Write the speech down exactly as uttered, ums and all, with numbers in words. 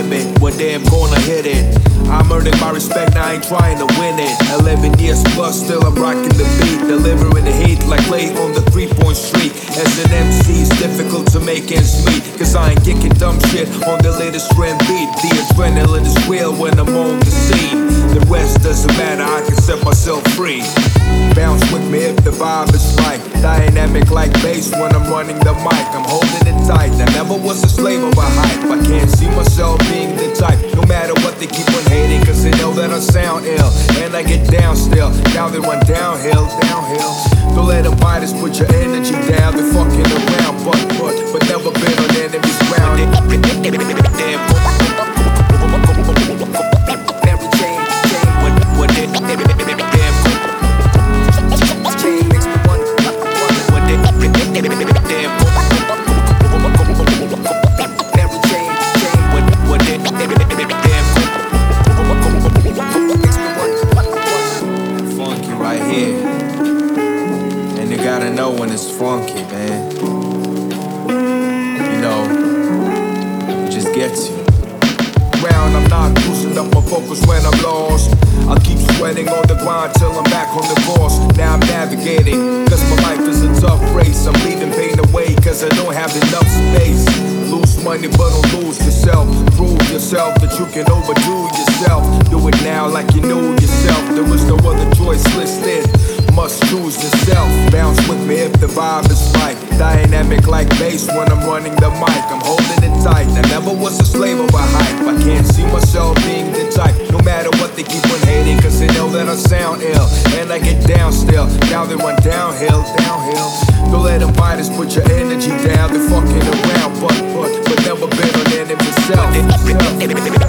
limit. One day I'm gonna hit it. I'm earning my respect, I ain't trying to win it. Eleven years plus, still I'm rocking the beat, delivering the heat like late on the three-point street. As an M C, it's difficult to make ends meet, cause I ain't kicking dumb shit on the latest trend beat. The adrenaline is real when I'm on the scene. The rest doesn't matter, I can set myself free. Bounce with me if the vibe is right. Dynamic like bass when I'm running the mic. I'm holding it tight, I never was a slave of a hype. I can't see myself being the type, no matter what they keep on hating, cause they know that I sound ill, and I get down still. Now they run downhill, downhill. Don't let them bite us, put your energy down. They're fucking around, but, but, but never been on enemy's ground. And you gotta know when it's funky, man. You know, it just gets you. Round, I'm not loosened up my focus when I'm lost. I'll keep sweating on the grind till I'm back on the course. Now I'm navigating, cause my life is a tough race. I'm leaving pain away, cause I don't have enough space. Lose money but don't lose yourself. Prove yourself that you can overdo yourself. Do it now like you know yourself. There is no other choice listed, must choose yourself. Bounce with me if the vibe is right. Dynamic like bass when I'm running the mic. I'm holding it tight, I never was a slave of a hype. I can't see myself being the type, no matter what they keep on hating, cause they know that I sound ill, and I get down still. Now they run downhill, downhill. Don't let them bite us, put your energy down. They're fucking around, but, but, but never been on enemy's self.